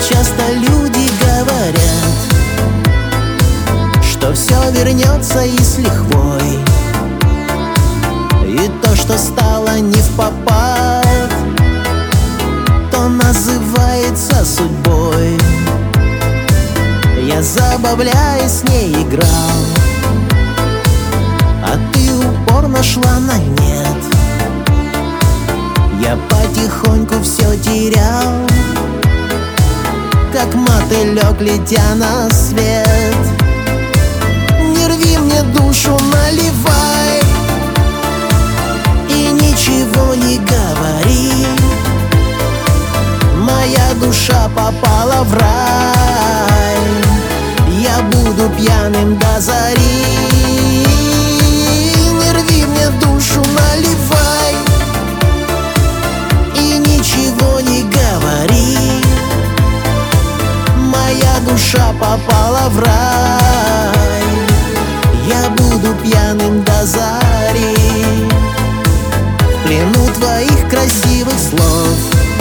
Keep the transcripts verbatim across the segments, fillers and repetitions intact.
часто люди говорят, что все вернется и с лихвой, и то, что стало не впопад, то называется судьбой. Я, забавляясь, с ней играл, а ты упорно шла на нет. Я потихоньку все терял, как мотылек, летя на свет. Не рви мне душу, наливай, и ничего не говори. Моя душа попала в рай, я буду пьяным до зари. Не рви мне душу, наливай, и ничего не говори. Моя душа попала в рай, я буду пьяным до зари. В плену твоих красивых слов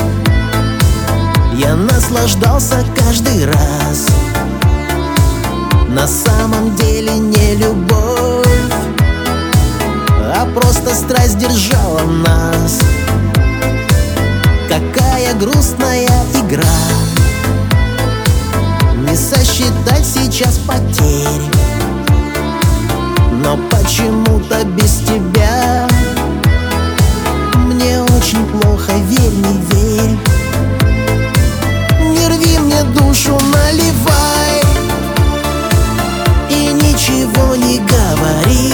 я наслаждался каждый раз. На самом деле не любовь, а просто страсть держала нас. Какая грустная игра, не сосчитать сейчас потерь. Но почему-то без тебя мне очень плохо, верь, не верь. Не рви мне душу, наливай, и ничего не говори.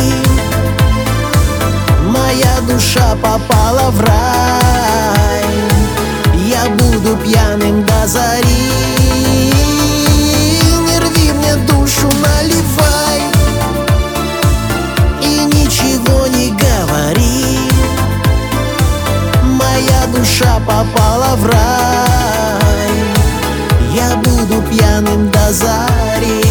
Моя душа попала в рай, я буду пьяным до зари. Не рви мне душу, наливай, и ничего не говори. Моя душа попала в рай, я буду пьяным до зари.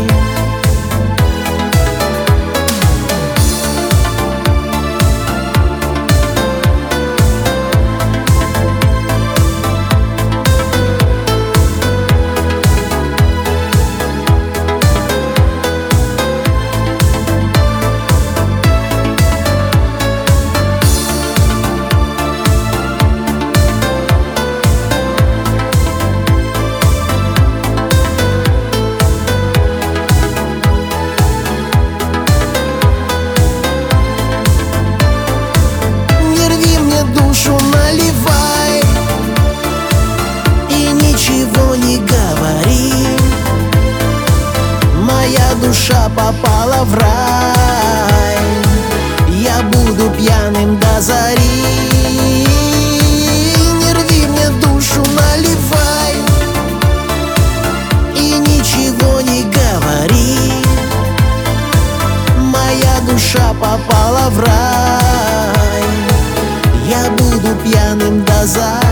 Душу наливай, и ничего не говори. Моя душа попала в рай, я буду пьяным до зари. Не рви мне душу, наливай, и ничего не говори. Моя душа попала в рай, я буду пьяным до зари.